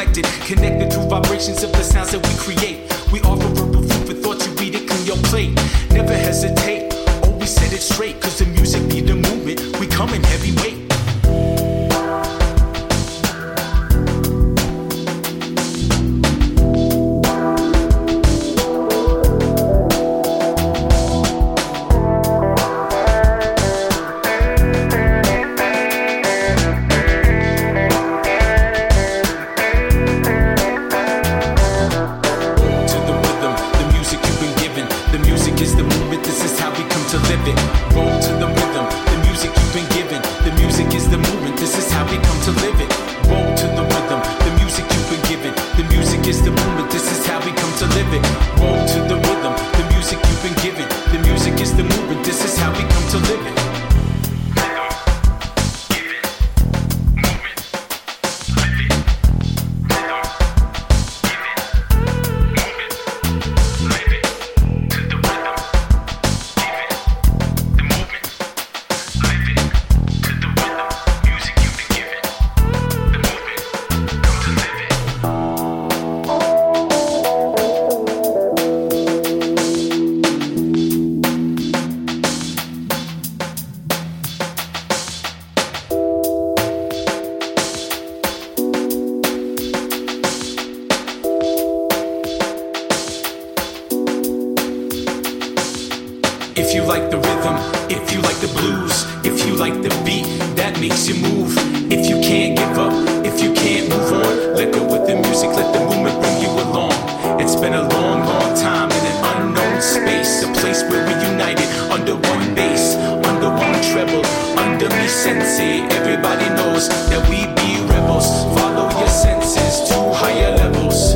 uncollected, connected through vibrations of the sounds that we create. We offer verbal food for thought, you eat it, clean your plate. Never hesitate, always set it straight, cause the music need the movement, we come in heavyweight. If you like the rhythm, if you like the blues, if you like the beat, that makes you move. If you can't give up, if you can't move on, let go with the music, let the movement bring you along. It's been a long, long time in an unknown space, a place where we're united under one bass, under one treble, under me sensei. Everybody knows that we be rebels. Follow your senses to higher levels.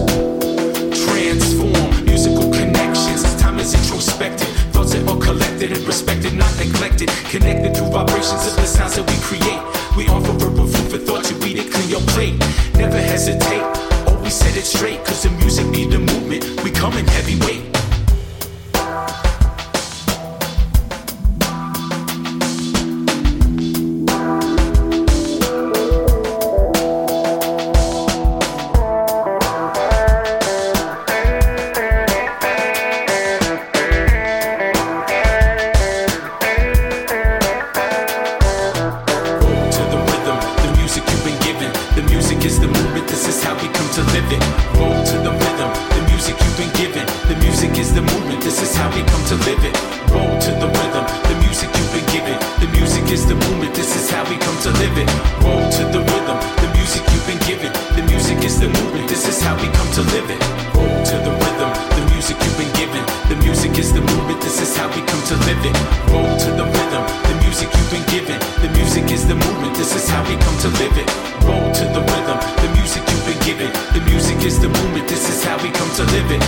Transform musical connections. Time is introspective. Thoughts that are collected and respected, not neglected. Connected through vibrations of the sounds that we create. We offer verbal food for thought, you eat it, clean your plate. Never hesitate, always set it straight, cause the music need the movement, we come in heavyweight. To live it.